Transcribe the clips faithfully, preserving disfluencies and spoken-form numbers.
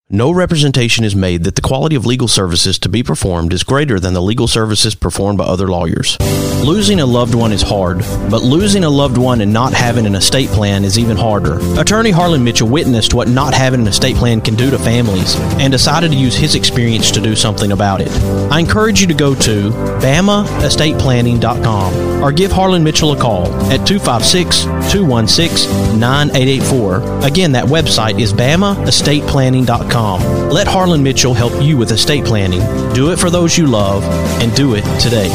No representation is made that the quality of legal services to be performed is greater than the legal services performed by other lawyers. Losing a loved one is hard, but losing a loved one and not having an estate plan is even harder. Attorney Harlan Mitchell witnessed what not having an estate plan can do to families and decided to use his experience to do something about it. I encourage you to go to bama estate planning dot com or give Harlan Mitchell a call at two five six, two one six, nine eight eight four. Again, that website is bama estate planning dot com. Let Harlan Mitchell help you with estate planning. Do it for those you love, and do it today.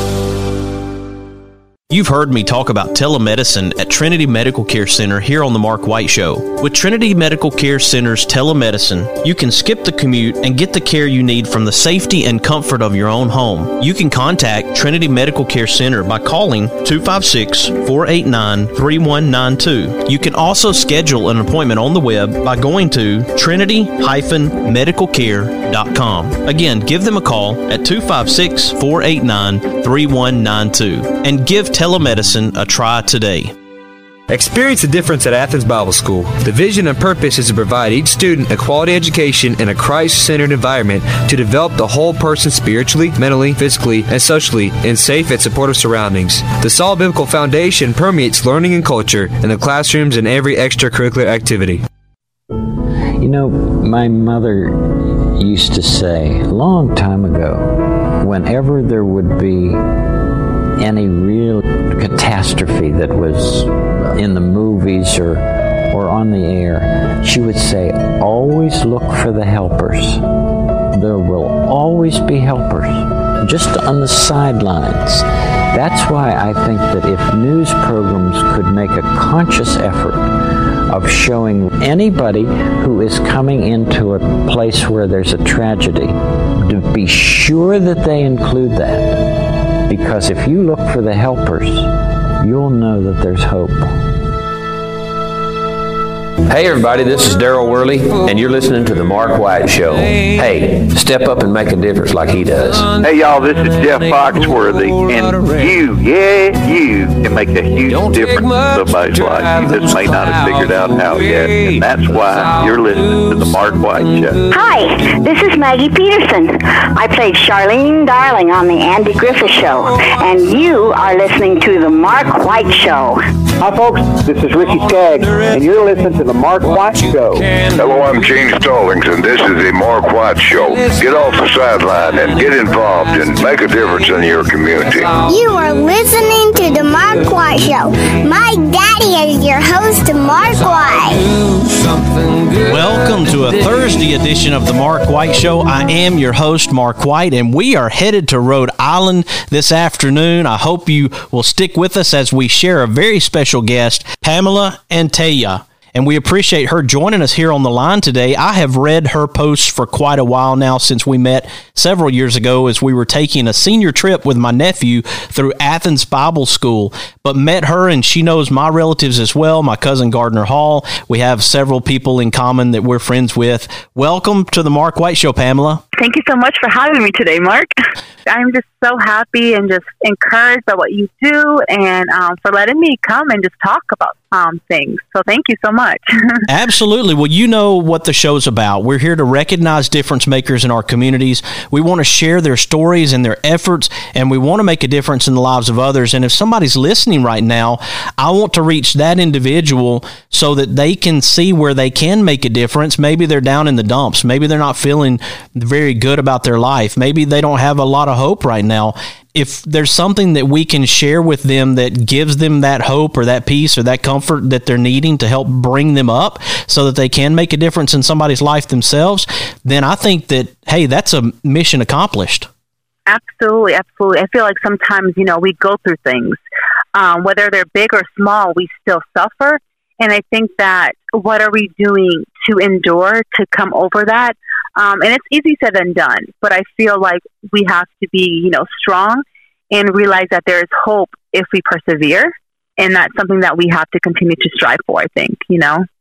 You've heard me talk about telemedicine at Trinity Medical Care Center here on the Mark White Show. With Trinity Medical Care Center's telemedicine, you can skip the commute and get the care you need from the safety and comfort of your own home. You can contact Trinity Medical Care Center by calling two five six, four eight nine, three one nine two. You can also schedule an appointment on the web by going to trinity dash medical care dot com. Again, give them a call at two five six, four eight nine, three one nine two and give telemedicine a try today. Experience the difference at Athens Bible School. The vision and purpose is to provide each student a quality education in a Christ-centered environment to develop the whole person spiritually, mentally, physically, and socially in safe and supportive surroundings. The solid biblical foundation permeates learning and culture in the classrooms and every extracurricular activity. You know, my mother used to say a long time ago, whenever there would be any real catastrophe that was in the movies or or on the air, she would say, always look for the helpers. There will always be helpers, just on the sidelines. That's why I think that if news programs could make a conscious effort of showing anybody who is coming into a place where there's a tragedy, to be sure that they include that. Because if you look for the helpers, you'll know that there's hope. Hey everybody, this is Daryl Worley, and you're listening to The Mark White Show. Hey, step up and make a difference like he does. Hey y'all, this is Jeff Foxworthy, and you, yeah, you can make a huge difference in somebody's life. You just may not have figured out how yet, and that's why you're listening to The Mark White Show. Hi, this is Maggie Peterson. I played Charlene Darling on The Andy Griffith Show, and you are listening to The Mark White Show. Hi folks, this is Ricky Skaggs, and you're listening to The Mark White Show. Hello, I'm Gene Stallings, and this is The Mark White Show. Get off the sideline and get involved and make a difference in your community. You are listening to The Mark White Show. My daddy is your host, Mark White. Welcome to a Thursday edition of The Mark White Show. I am your host, Mark White, and we are headed to Rhode Island this afternoon. I hope you will stick with us as we share a very special guest, Pamela Antaya. And we appreciate her joining us here on the line today. I have read her posts for quite a while now, since we met several years ago as we were taking a senior trip with my nephew through Athens Bible School. But met her, and she knows my relatives as well, my cousin Gardner Hall. We have several people in common that we're friends with. Welcome to the Mark White Show, Pamela. Thank you so much for having me today, Mark. I'm just so happy and just encouraged by what you do, and um, for letting me come and just talk about um, things. So thank you so much. Absolutely. Well, you know what the show's about. We're here to recognize difference makers in our communities. We want to share their stories and their efforts, and we want to make a difference in the lives of others. And if somebody's listening right now, I want to reach that individual so that they can see where they can make a difference. Maybe they're down in the dumps. Maybe they're not feeling very good about their life. Maybe they don't have a lot of hope right now. If there's something that we can share with them that gives them that hope or that peace or that comfort that they're needing to help bring them up so that they can make a difference in somebody's life themselves, then I think that, hey, that's a mission accomplished. Absolutely, absolutely. I feel like sometimes, you know, we go through things, um, whether they're big or small, we still suffer. And I think that what are we doing to endure, to come over that? Um, and it's easy said than done, but I feel like we have to be, you know, strong and realize that there is hope if we persevere. And that's something that we have to continue to strive for, I think, you know.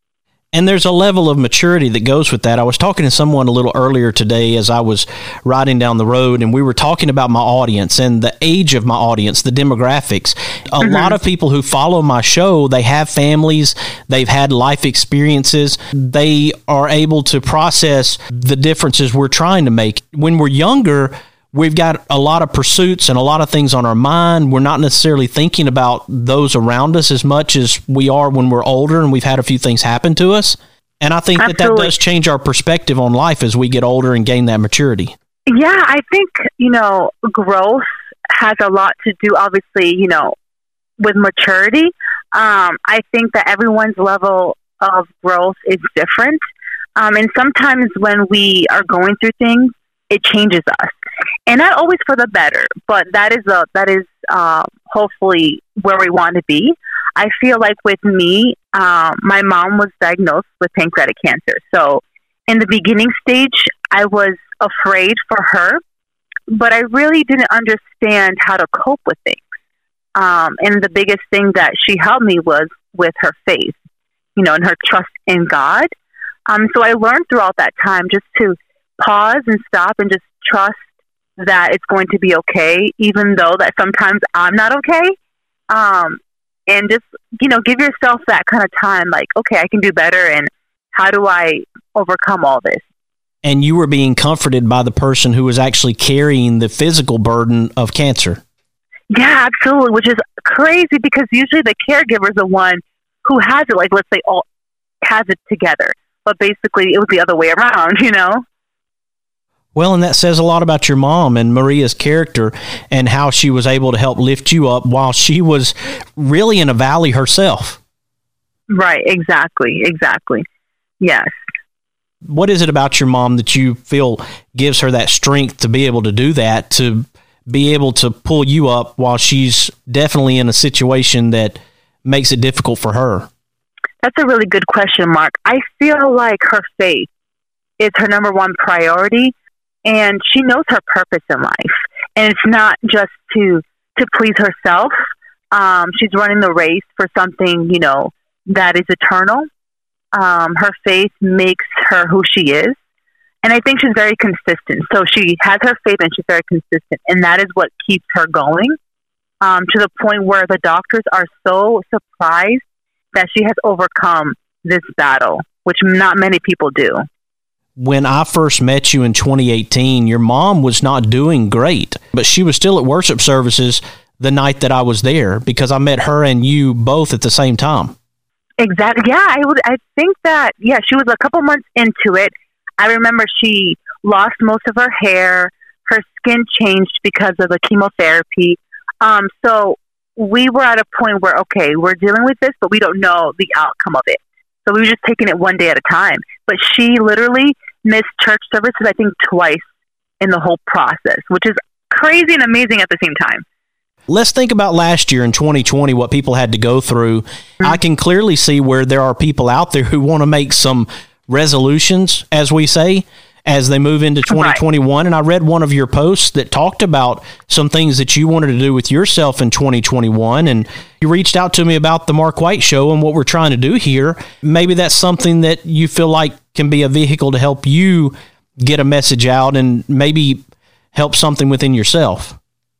And there's a level of maturity that goes with that. I was talking to someone a little earlier today as I was riding down the road, and we were talking about my audience and the age of my audience, the demographics. A mm-hmm. lot of people who follow my show, they have families, they've had life experiences, they are able to process the differences we're trying to make. When we're younger, we've got a lot of pursuits and a lot of things on our mind. We're not necessarily thinking about those around us as much as we are when we're older and we've had a few things happen to us. And I think Absolutely. that that does change our perspective on life as we get older and gain that maturity. Yeah, I think, you know, growth has a lot to do, obviously, you know, with maturity. Um, I think that everyone's level of growth is different. Um, and sometimes when we are going through things, it changes us. And not always for the better, but that is a, that is uh, hopefully where we want to be. I feel like with me, uh, my mom was diagnosed with pancreatic cancer. So in the beginning stage, I was afraid for her, but I really didn't understand how to cope with things. Um, and the biggest thing that she helped me was with her faith, you know, and her trust in God. Um, so I learned throughout that time just to pause and stop and just trust that it's going to be okay, even though that sometimes I'm not okay. Um, and just, you know, give yourself that kind of time, like, okay, I can do better. And how do I overcome all this? And you were being comforted by the person who was actually carrying the physical burden of cancer. Yeah, absolutely. Which is crazy because usually the caregiver is the one who has it, like, let's say, all has it together. But basically it was the other way around, you know? Well, and that says a lot about your mom and Maria's character and how she was able to help lift you up while she was really in a valley herself. Right, exactly, exactly. Yes. What is it about your mom that you feel gives her that strength to be able to do that, to be able to pull you up while she's definitely in a situation that makes it difficult for her? That's a really good question, Mark. I feel like her faith is her number one priority. And she knows her purpose in life. And it's not just to to please herself. Um, she's running the race for something, you know, that is eternal. Um, her faith makes her who she is. And I think she's very consistent. So she has her faith and she's very consistent. And that is what keeps her going um, to the point where the doctors are so surprised that she has overcome this battle, which not many people do. When I first met you in twenty eighteen, your mom was not doing great, but she was still at worship services the night that I was there because I met her and you both at the same time. Exactly. Yeah, I would. I think that, yeah, she was a couple months into it. I remember she lost most of her hair. Her skin changed because of the chemotherapy. Um, so we were at a point where, okay, we're dealing with this, but we don't know the outcome of it. So we were just taking it one day at a time. But she literally missed church services, I think, twice in the whole process, which is crazy and amazing at the same time. Let's think about last year in twenty twenty, what people had to go through. Mm-hmm. I can clearly see where there are people out there who want to make some resolutions, as we say, as they move into twenty twenty-one. Right. And I read one of your posts that talked about some things that you wanted to do with yourself in twenty twenty-one. And you reached out to me about the Mark White Show and what we're trying to do here. Maybe that's something that you feel like can be a vehicle to help you get a message out and maybe help something within yourself.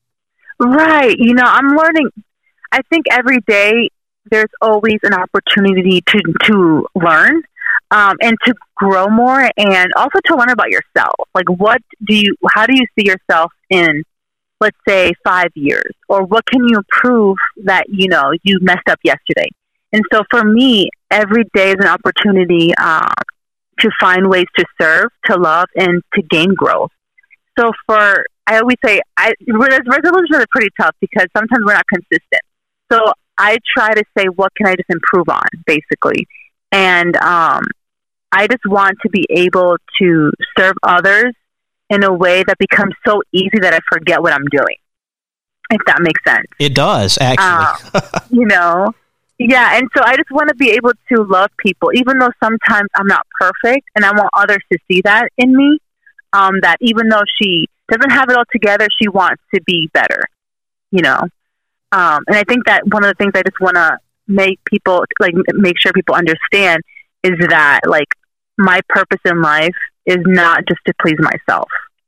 Right. You know, I'm learning. I think every day there's always an opportunity to, to learn. Um, and to grow more and also to learn about yourself. Like, what do you, how do you see yourself in, let's say, five years? Or what can you improve that, you know, you messed up yesterday? And so for me, every day is an opportunity uh, to find ways to serve, to love, and to gain growth. So for, I always say, I, resolutions are pretty tough because sometimes we're not consistent. So I try to say, what can I just improve on, basically? And um, I just want to be able to serve others in a way that becomes so easy that I forget what I'm doing, if that makes sense. It does, actually. Uh, you know? Yeah, and so I just want to be able to love people, even though sometimes I'm not perfect, and I want others to see that in me, um, that even though she doesn't have it all together, she wants to be better, you know? Um, and I think that one of the things I just want to make people, like, make sure people understand is that like my purpose in life is not just to please myself.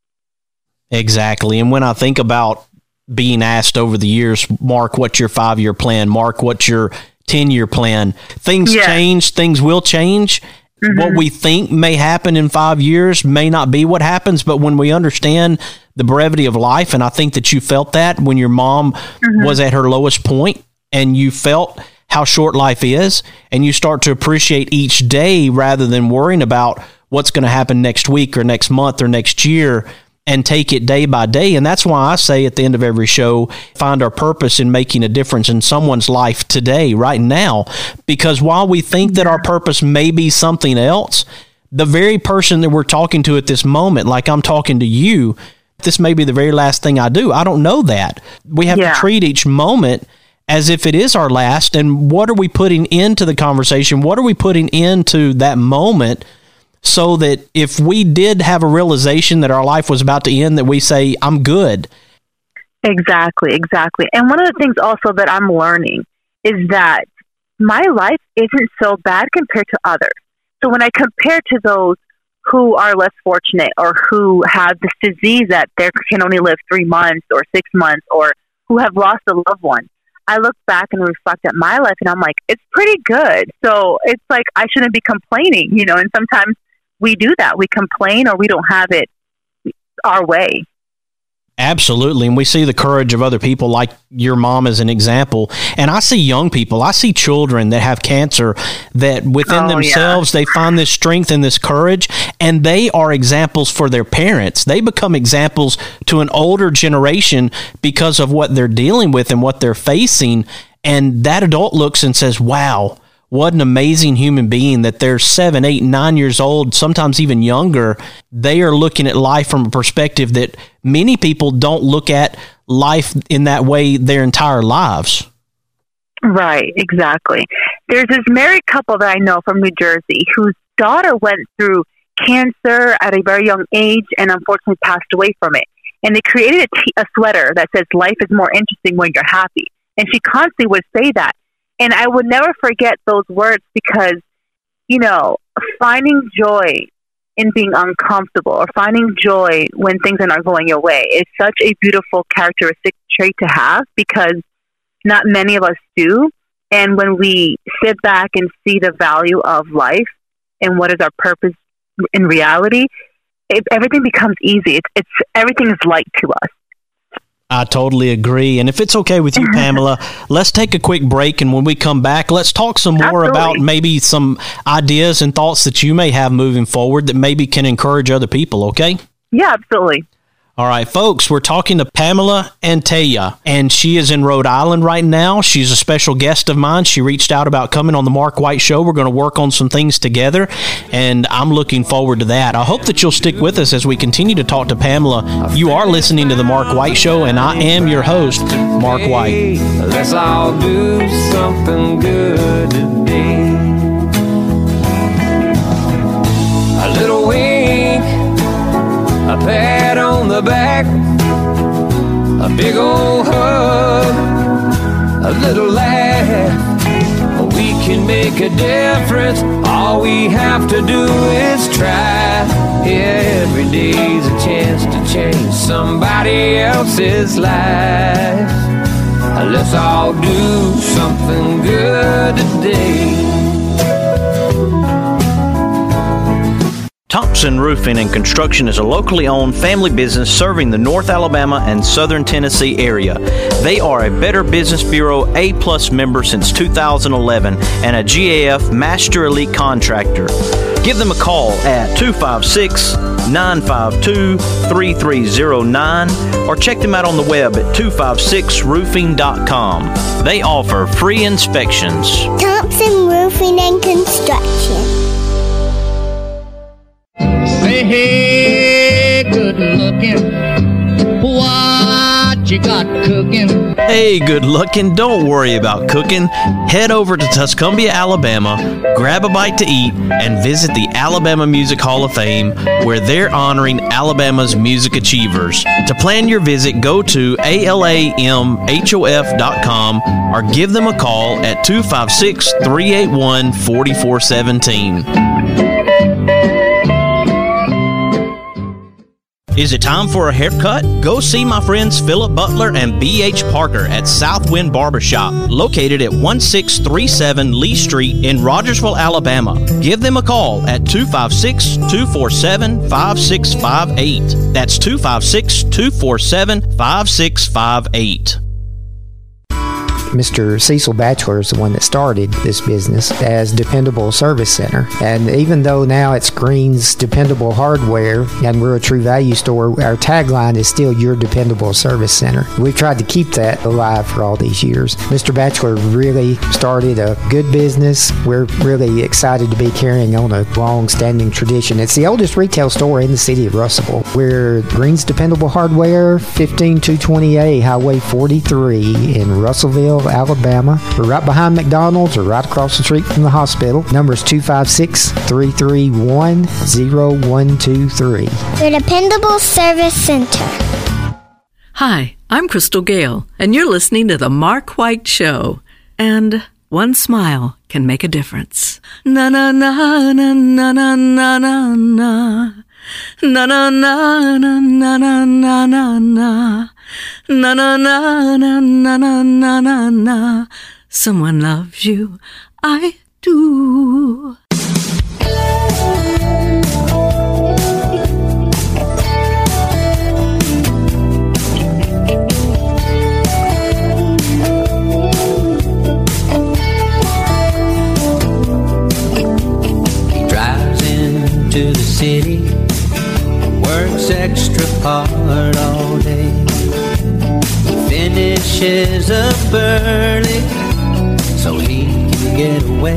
Exactly. And when I think about being asked over the years, Mark, what's your five-year plan? Mark, what's your ten-year plan? Things yeah. change. Things will change. Mm-hmm. What we think may happen in five years may not be what happens. But when we understand the brevity of life, and I think that you felt that when your mom mm-hmm. was at her lowest point, and you felt how short life is, and you start to appreciate each day rather than worrying about what's going to happen next week or next month or next year, and take it day by day. And that's why I say at the end of every show, find our purpose in making a difference in someone's life today, right now. Because while we think that our purpose may be something else, the very person that we're talking to at this moment, like I'm talking to you, this may be the very last thing I do. I don't know that. We have yeah. to treat each moment as if it is our last. And what are we putting into the conversation? What are we putting into that moment, so that if we did have a realization that our life was about to end, that we say, I'm good? Exactly, exactly. And one of the things also that I'm learning is that my life isn't so bad compared to others. So when I compare to those who are less fortunate, or who have this disease that they can only live three months or six months, or who have lost a loved one, I look back and reflect at my life and I'm like, it's pretty good. So it's like, I shouldn't be complaining, you know, and sometimes we do that. We complain, or we don't have it our way. Absolutely. And we see the courage of other people, like your mom as an example. And I see young people, I see children that have cancer, that within oh, themselves, yeah. they find this strength and this courage, and they are examples for their parents. They become examples to an older generation because of what they're dealing with and what they're facing. And that adult looks and says, wow, what an amazing human being, that they're seven, eight, nine years old, sometimes even younger. They are looking at life from a perspective that many people don't look at life in that way their entire lives. Right, exactly. There's this married couple that I know from New Jersey whose daughter went through cancer at a very young age and unfortunately passed away from it. And they created a, t- a sweater that says, life is more interesting when you're happy. And she constantly would say that. And I would never forget those words, because, you know, finding joy in being uncomfortable, or finding joy when things are not going your way, is such a beautiful characteristic trait to have, because not many of us do. And when we sit back and see the value of life and what is our purpose in reality, it, everything becomes easy. It's, it's everything is light to us. I totally agree. And if it's okay with you, Pamela, let's take a quick break. And when we come back, let's talk some more Absolutely. about maybe some ideas and thoughts that you may have moving forward that maybe can encourage other people. Okay? Yeah, absolutely. All right, folks, we're talking to Pamela Antaya, and she is in Rhode Island right now. She's a special guest of mine. She reached out about coming on the Mark White Show. We're going to work on some things together, and I'm looking forward to that. I hope that you'll stick with us as we continue to talk to Pamela. You are listening to the Mark White Show, and I am your host, Mark White. Let's all do something good today. A little wink, a pat on the back, a big old hug, a little laugh. We can make a difference. All we have to do is try. Yeah, every day's a chance to change somebody else's life. Let's all do something good today. Thompson Roofing and Construction is a locally owned family business serving the North Alabama and Southern Tennessee area. They are a Better Business Bureau A-plus member since two thousand eleven and a G A F Master Elite Contractor. Give them a call at two five six, nine five two, three three zero nine or check them out on the web at two five six roofing dot com. They offer free inspections. Thompson Roofing and Construction. Hey, hey, good looking, watch you got cooking? Hey, good looking, don't worry about cooking. Head over to Tuscumbia, Alabama, grab a bite to eat, and visit the Alabama Music Hall of Fame, where they're honoring Alabama's music achievers. To plan your visit, go to A L A M H O F dot com or give them a call at two five six, three eight one, four four one seven. Is it time for a haircut? Go see my friends Philip Butler and B H Parker at Southwind Barbershop, located at one six three seven Lee Street in Rogersville, Alabama. Give them a call at two five six, two four seven, five six five eight. That's two five six, two four seven, five six five eight. Mister Cecil Batchelor is the one that started this business as Dependable Service Center. And even though now it's Green's Dependable Hardware and we're a True Value store, our tagline is still Your Dependable Service Center. We've tried to keep that alive for all these years. Mister Batchelor really started a good business. We're really excited to be carrying on a long-standing tradition. It's the oldest retail store in the city of Russellville. We're Green's Dependable Hardware, fifteen two twenty A Highway forty-three in Russellville, Alabama. We're right behind McDonald's or right across the street from the hospital. Number is two five six, three three one, zero one two three. Your Dependable Service Center. Hi, I'm Crystal Gale, and you're listening to The Mark White Show. And one smile can make a difference. Na na na na na na na na na. Na na na na na na na na na. Na na na na na na na na na. Someone loves you, I do. He drives into the city, works extra hard all day. Finishes up early so he can get away.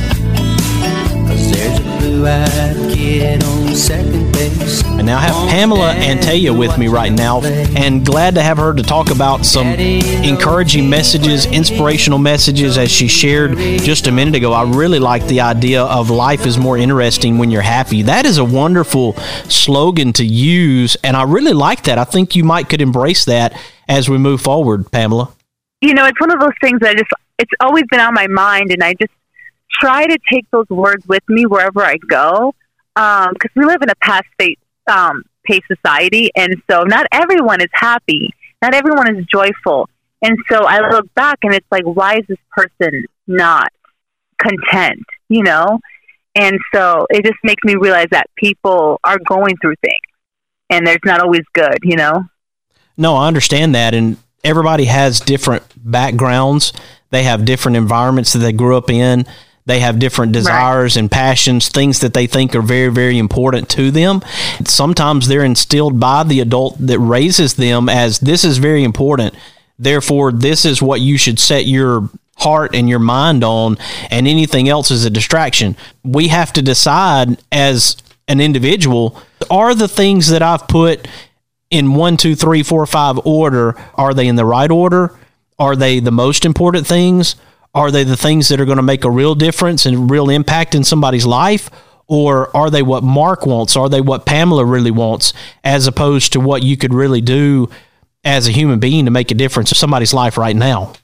'Cause there's a blue-eyed kid on second base. And now I have Pamela Antaya with me right now, and glad to have her to talk about some encouraging messages, inspirational messages, as she shared just a minute ago. I really like the idea of life is more interesting when you're happy. That is a wonderful slogan to use, and I really like that. I think you might could embrace that as we move forward, Pamela. You know, it's one of those things that I just, it's always been on my mind, and I just try to take those words with me wherever I go, because um, we live in a fast-paced um, paced society, and so not everyone is happy, not everyone is joyful, and so I look back and it's like, why is this person not content, you know? And so it just makes me realize that people are going through things, and there's not always good, you know? No, I understand that, and everybody has different backgrounds. They have different environments that they grew up in. They have different desires right. and passions, things that they think are very, very important to them. Sometimes they're instilled by the adult that raises them as this is very important. Therefore, this is what you should set your heart and your mind on, and anything else is a distraction. We have to decide as an individual, are the things that I've put in one, two, three, four, five order, are they in the right order? Are they the most important things? Are they the things that are going to make a real difference and real impact in somebody's life? Or are they what Mark wants? Are they what Pamela really wants, as opposed to what you could really do as a human being to make a difference in somebody's life right now?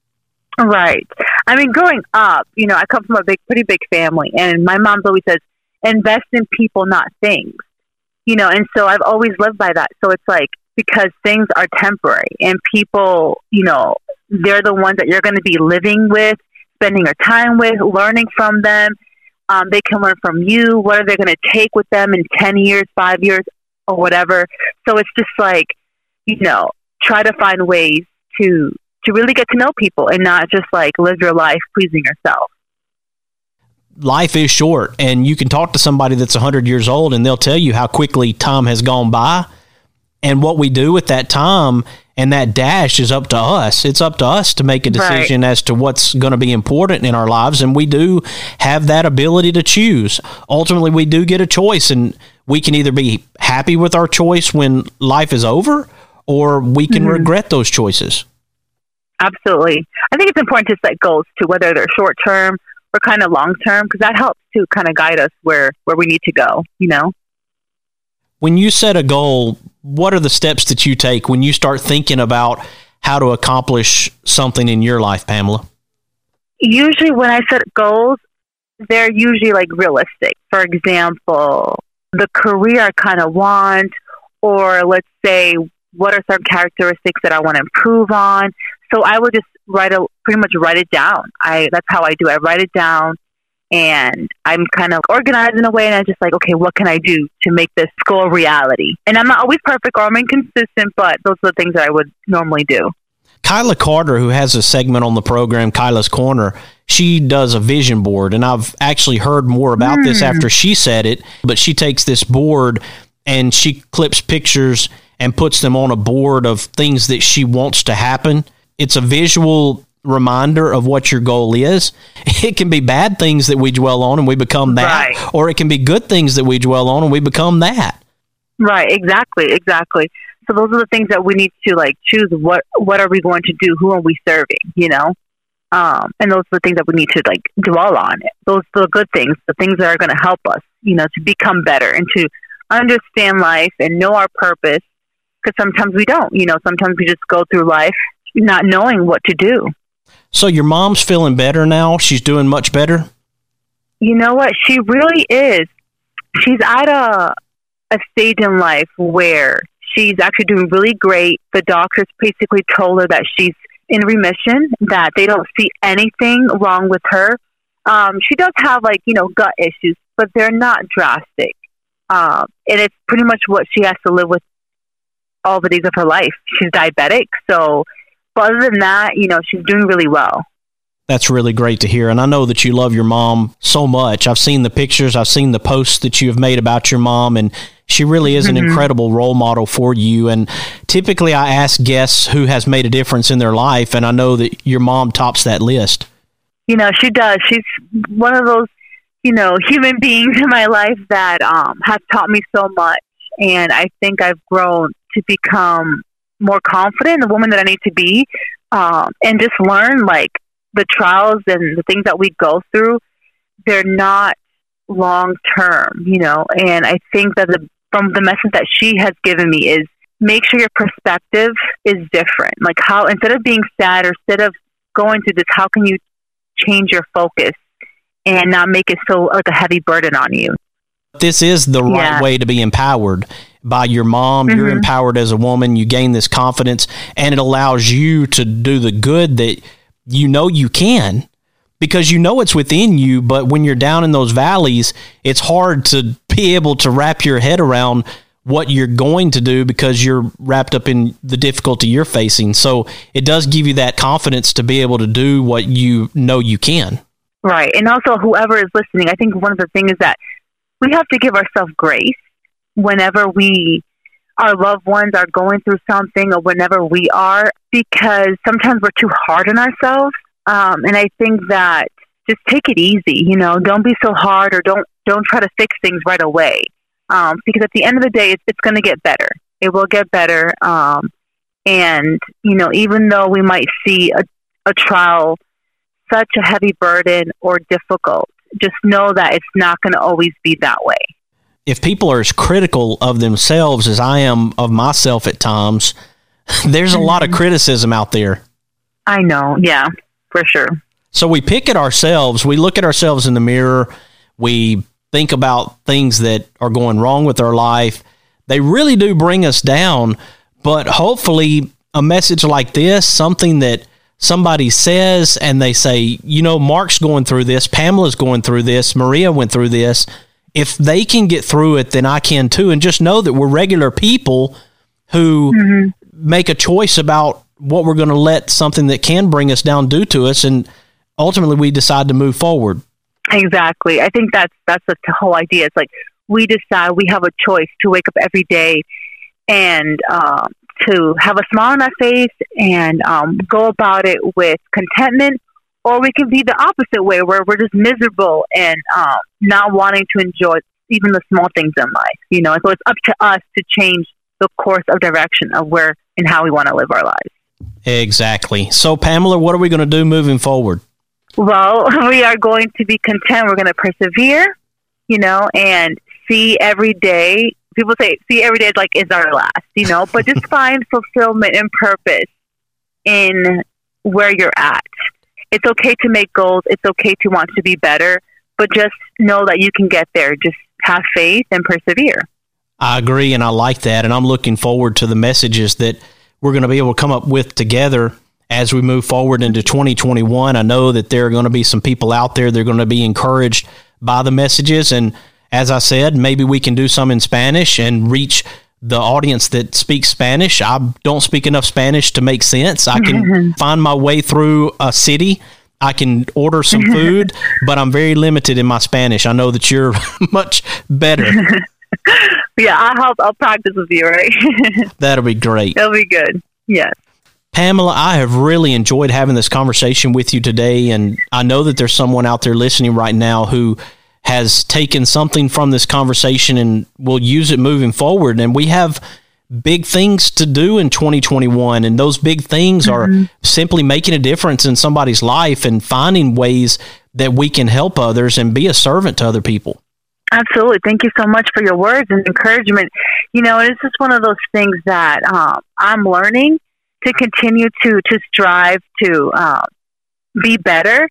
Right. I mean, growing up, you know, I come from a big, pretty big family, and my mom's always says, invest in people, not things. You know, and so I've always lived by that. So it's like, because things are temporary, and people, you know, they're the ones that you're going to be living with, spending your time with, learning from them. Um, they can learn from you. What are they going to take with them in ten years, five years, or whatever? So it's just like, you know, try to find ways to to really get to know people and not just like live your life pleasing yourself. Life is short, and you can talk to somebody that's one hundred years old, and they'll tell you how quickly time has gone by. And what we do with that time and that dash is up to us. It's up to us to make a decision right. as to what's going to be important in our lives. And we do have that ability to choose. Ultimately, we do get a choice, and we can either be happy with our choice when life is over, or we can Mm-hmm. regret those choices. Absolutely. I think it's important to set goals too, whether they're short term or kind of long term, because that helps to kind of guide us where, where we need to go, you know? When you set a goal, what are the steps that you take when you start thinking about how to accomplish something in your life, Pamela? Usually when I set goals, they're usually like realistic. For example, the career I kind of want, or let's say, what are certain characteristics that I want to improve on? So I would just write a, pretty much write it down. I, that's how I do it. I write it down, and I'm kind of organized in a way, and I'm just like, okay, what can I do to make this goal a reality? And I'm not always perfect or I'm inconsistent, but those are the things that I would normally do. Kyla Carter, who has a segment on the program, Kyla's Corner, she does a vision board, and I've actually heard more about mm. this after she said it, but she takes this board and she clips pictures and puts them on a board of things that she wants to happen. It's a visual reminder of what your goal is. It can be bad things that we dwell on and we become that, right. or it can be good things that we dwell on and we become that. Right, exactly, exactly. So those are the things that we need to like choose. What what are we going to do? Who are we serving? You know, um, and those are the things that we need to like dwell on. Those are the good things, the things that are going to help us, you know, to become better and to understand life and know our purpose. Because sometimes we don't. You know, sometimes we just go through life not knowing what to do. So your mom's feeling better now? She's doing much better? You know what? She really is. She's at a a stage in life where she's actually doing really great. The doctors basically told her that she's in remission, that they don't see anything wrong with her. Um, she does have, like, you know, gut issues, but they're not drastic. Um, and it's pretty much what she has to live with all the days of her life. She's diabetic, so but other than that, you know, she's doing really well. That's really great to hear. And I know that you love your mom so much. I've seen the pictures. I've seen the posts that you have made about your mom, and she really is an mm-hmm. incredible role model for you. And typically I ask guests who has made a difference in their life, and I know that your mom tops that list. You know, she does. She's one of those, you know, human beings in my life that um, have taught me so much. And I think I've grown to become more confident, the woman that I need to be, um, and just learn, like, the trials and the things that we go through, they're not long term, you know. And I think that the, from the message that she has given me is make sure your perspective is different. Like, how instead of being sad or instead of going through this, how can you change your focus and not make it so like a heavy burden on you? This is the right yeah. way to be empowered by your mom. Mm-hmm. You're empowered as a woman. You gain this confidence, and it allows you to do the good that you know you can, because you know it's within you. But when you're down in those valleys, it's hard to be able to wrap your head around what you're going to do because you're wrapped up in the difficulty you're facing. So it does give you that confidence to be able to do what you know you can. Right. And also, whoever is listening, I think one of the things is that we have to give ourselves grace whenever we, our loved ones are going through something, or whenever we are, because sometimes we're too hard on ourselves. Um, and I think that just take it easy, you know, don't be so hard, or don't, don't try to fix things right away. Um, because at the end of the day, it's, it's going to get better. It will get better. Um, and, you know, even though we might see a, a trial such a heavy burden or difficult, just know that it's not going to always be that way. If people are as critical of themselves as I am of myself at times, there's a mm-hmm. lot of criticism out there. I know. Yeah, for sure. So we pick at ourselves. We look at ourselves in the mirror. We think about things that are going wrong with our life. They really do bring us down, but hopefully a message like this, something that somebody says and they say, you know, Mark's going through this, Pamela's going through this, Maria went through this. If they can get through it, then I can too. And just know that we're regular people who mm-hmm. make a choice about what we're going to let something that can bring us down do to us. And ultimately we decide to move forward. Exactly. I think that's, that's the whole idea. It's like we decide, we have a choice to wake up every day and, um, to have a smile on our face and um, go about it with contentment, or we can be the opposite way where we're just miserable and um, not wanting to enjoy even the small things in life. You know, so it's up to us to change the course of direction of where in how we want to live our lives. Exactly. So, Pamela, what are we going to do moving forward? Well, we are going to be content. We're going to persevere, you know, and see every day. People say, see every day like is our last, you know, but just find fulfillment and purpose in where you're at. It's okay to make goals. It's okay to want to be better, but just know that you can get there. Just have faith and persevere. I agree, and I like that, and I'm looking forward to the messages that we're going to be able to come up with together as we move forward into twenty twenty-one. I know that there are going to be some people out there that are going to be encouraged by the messages, and as I said, maybe we can do some in Spanish and reach the audience that speaks Spanish. I don't speak enough Spanish to make sense. I can find my way through a city. I can order some food, but I'm very limited in my Spanish. I know that you're much better. Yeah, I'll help. I'll practice with you, right? That'll be great. That'll be good. Yes. Pamela, I have really enjoyed having this conversation with you today, and I know that there's someone out there listening right now who has taken something from this conversation and will use it moving forward. And we have big things to do in twenty twenty-one, and those big things mm-hmm. are simply making a difference in somebody's life and finding ways that we can help others and be a servant to other people. Absolutely. Thank you so much for your words and encouragement. You know, it's just one of those things that um, I'm learning to continue to, to strive to uh, be better.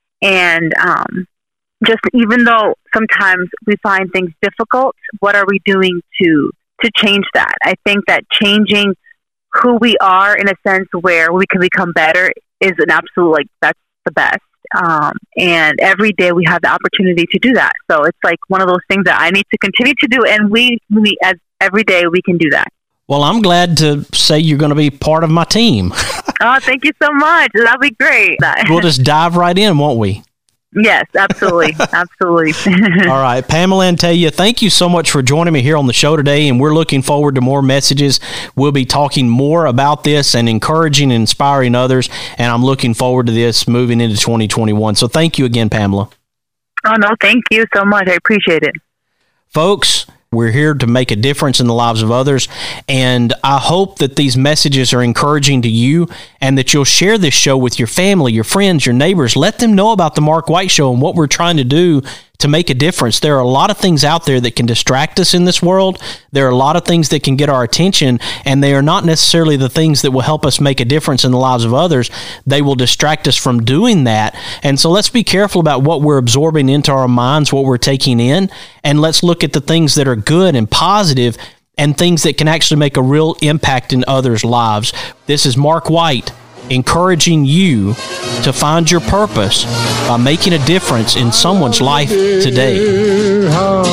And um, just even though sometimes we find things difficult, what are we doing to, to change that? I think that changing who we are in a sense where we can become better is an absolute, like, that's the best. Um, and every day we have the opportunity to do that. So it's like one of those things that I need to continue to do. And we, we as every day we can do that. Well, I'm glad to say you're going to be part of my team. Oh, thank you so much. That'll be great. We'll just dive right in, won't we? Yes, absolutely. Absolutely. All right. Pamela Antaya, thank you so much for joining me here on the show today, and we're looking forward to more messages. We'll be talking more about this and encouraging and inspiring others, and I'm looking forward to this moving into twenty twenty-one. So thank you again, Pamela. Oh, no, thank you so much. I appreciate it. Folks, we're here to make a difference in the lives of others, and I hope that these messages are encouraging to you and that you'll share this show with your family, your friends, your neighbors. Let them know about the Mark White Show and what we're trying to do to make a difference. There are a lot of things out there that can distract us in this world. There are a lot of things that can get our attention, and they are not necessarily the things that will help us make a difference in the lives of others. They will distract us from doing that. And so let's be careful about what we're absorbing into our minds, what we're taking in, and let's look at the things that are good and positive and things that can actually make a real impact in others' lives. This is Mark White, encouraging you to find your purpose by making a difference in someone's life today.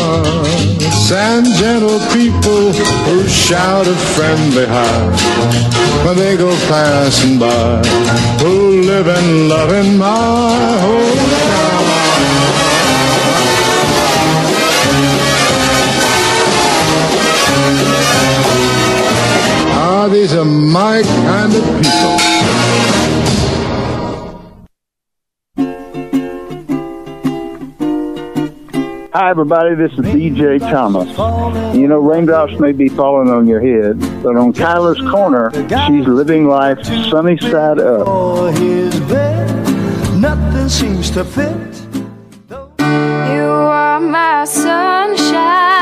Hearts and gentle people who shout a friendly hi when they go passing by, who live and love in my hometown. Ah, these are my kind of people. Hi, everybody. This is D J Thomas. You know, raindrops may be falling on your head, but on Kyla's Corner, she's living life sunny side up. For his bed, nothing seems to fit. You are my sunshine,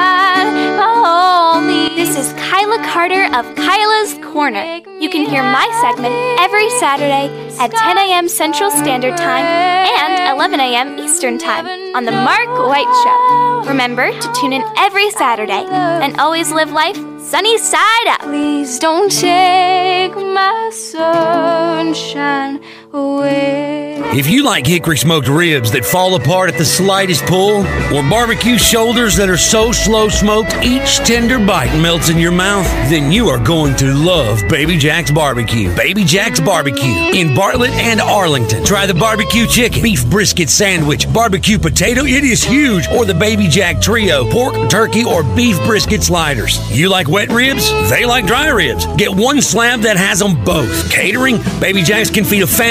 my only. This is Kyla Carter of Kyla's Corner. You can hear my segment every Saturday at ten a.m. Central Standard Time and eleven a.m. Eastern Time on The Mark White Show. Remember to tune in every Saturday and always live life sunny side up. Please don't take my sunshine away. If you like hickory smoked ribs that fall apart at the slightest pull, or barbecue shoulders that are so slow smoked each tender bite melts in your mouth, then you are going to love Baby Jack's Barbecue. Baby Jack's Barbecue in Bartlett and Arlington. Try the barbecue chicken, beef brisket sandwich, barbecue potato, it is huge, or the Baby Jack Trio, pork, turkey, or beef brisket sliders. You like wet ribs? They like dry ribs. Get one slab that has them both. Catering? Baby Jack's can feed a family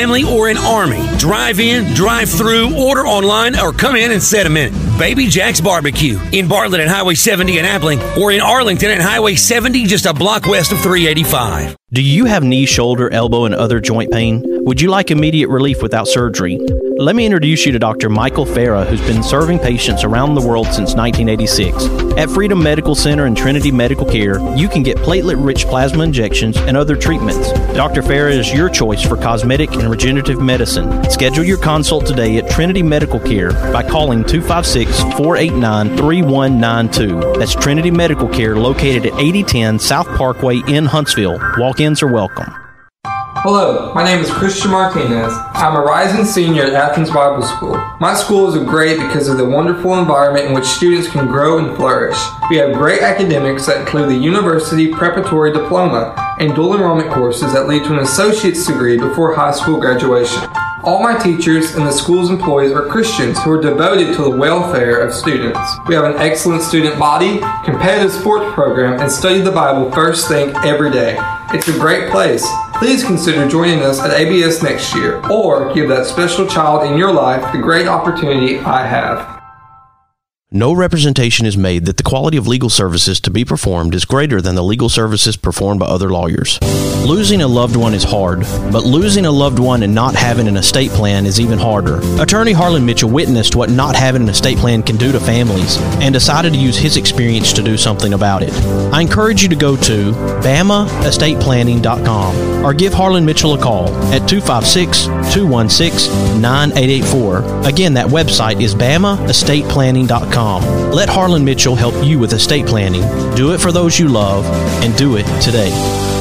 family, or an army. Drive in, drive through, order online, or come in and set a minute. Baby Jack's Barbecue in Bartlett at Highway seventy in Appling, or in Arlington at Highway seventy, just a block west of three eighty-five. Do you have knee, shoulder, elbow, and other joint pain? Would you like immediate relief without surgery? Let me introduce you to Doctor Michael Farah, who's been serving patients around the world since nineteen eighty-six. At Freedom Medical Center and Trinity Medical Care, you can get platelet-rich plasma injections and other treatments. Doctor Farah is your choice for cosmetic and regenerative medicine. Schedule your consult today at Trinity Medical Care by calling two five six, four eight nine, three one nine two. That's Trinity Medical Care, located at eighty ten South Parkway in Huntsville. Walk-ins are welcome. Hello, my name is Christian Martinez. I'm a rising senior at Athens Bible School. My school is great because of the wonderful environment in which students can grow and flourish. We have great academics that include the University Preparatory Diploma and dual enrollment courses that lead to an associate's degree before high school graduation. All my teachers and the school's employees are Christians who are devoted to the welfare of students. We have an excellent student body, competitive sports program, and study the Bible first thing every day. It's a great place. Please consider joining us at A B S next year, or give that special child in your life the great opportunity I have. No representation is made that the quality of legal services to be performed is greater than the legal services performed by other lawyers. Losing a loved one is hard, but losing a loved one and not having an estate plan is even harder. Attorney Harlan Mitchell witnessed what not having an estate plan can do to families and decided to use his experience to do something about it. I encourage you to go to bama estate planning dot com or give Harlan Mitchell a call at two five six, two one six, nine eight eight four. Again, that website is bama estate planning dot com. Let Harlan Mitchell help you with estate planning. Do it for those you love, and do it today.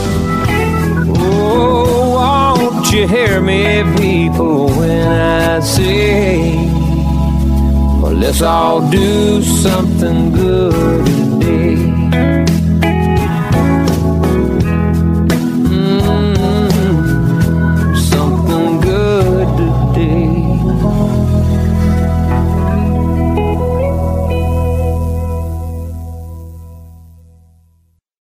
Oh, won't you hear me, people, when I say, well, let's all do something good today.